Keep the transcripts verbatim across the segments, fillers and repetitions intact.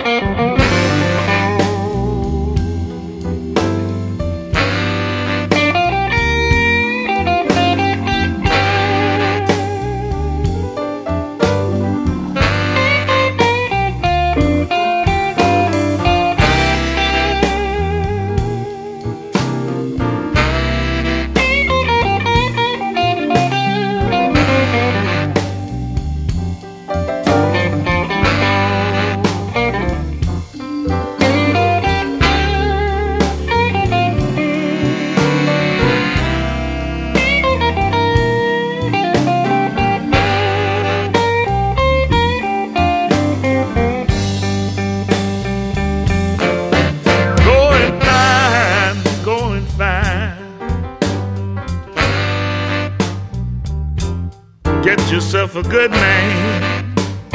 Get yourself a good man.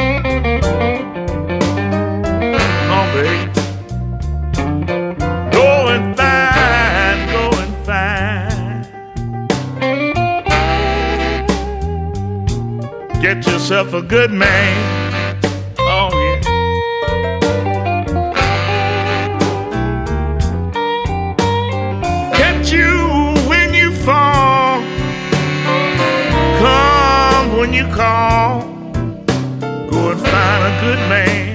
Oh, baby. Go and find, go and find. Get yourself a good man. Oh, yeah. Get you when you fall. Come when you call. Go and find a good man.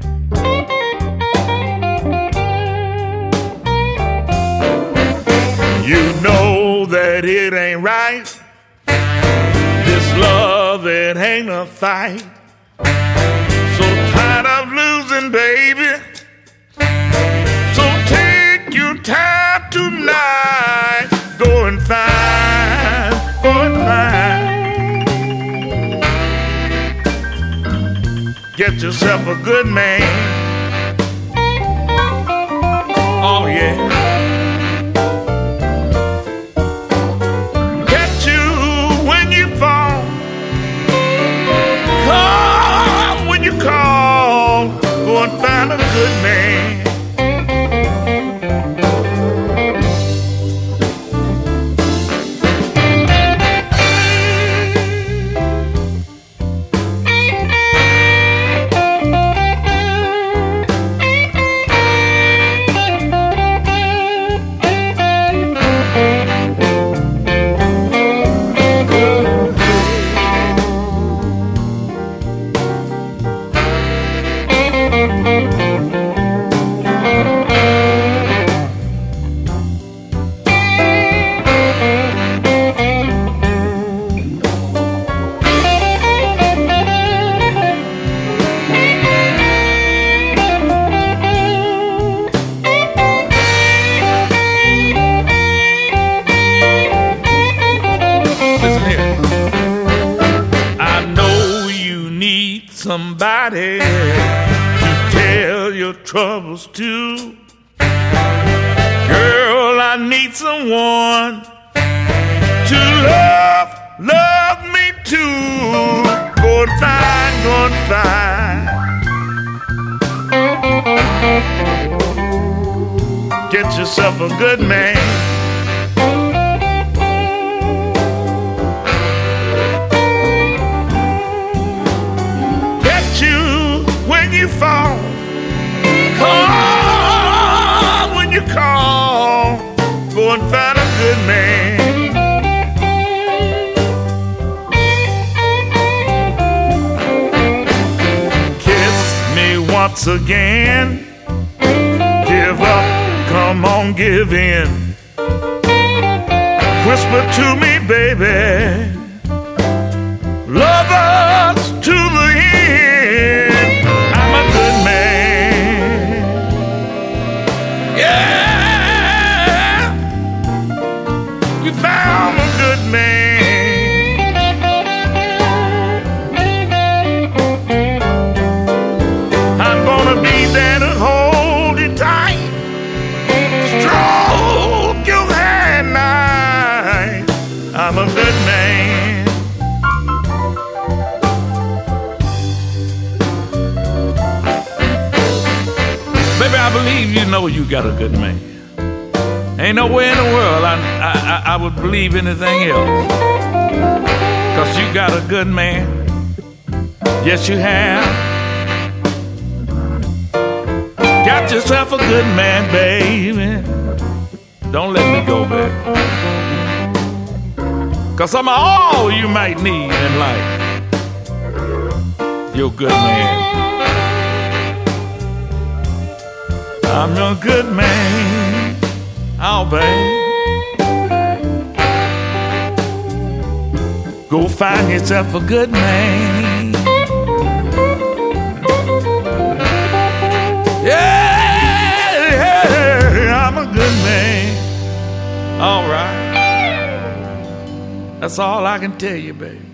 You know that it ain't right. This love, it ain't a fight. So tired of losing, baby. So take your time tonight. Go and find, go and find. Get yourself a good man. Oh, yeah. Call, go and find a good man. Somebody to tell your troubles to. Girl, I need someone to love, love me too. Go and find, go and find. Get yourself a good man. You fall, come when you call. Go and find a good man. Kiss me once again. Give up, come on, give in. Whisper to me, baby. Love us to the end. Found a good man. I'm gonna be there to hold you tight, stroke your hand nice. I'm a good man. Baby, I believe you know you got a good man. Ain't nowhere in the world I, I, I would believe anything else. Cause you got a good man. Yes, you have. yourself a good man, baby. Don't let me go, baby. 'Cause I'm all you might need in life. You're a good man. I'm your good man. Oh, babe. Go find yourself a good man. Yeah, yeah, I'm a good man. All right. That's all I can tell you, baby.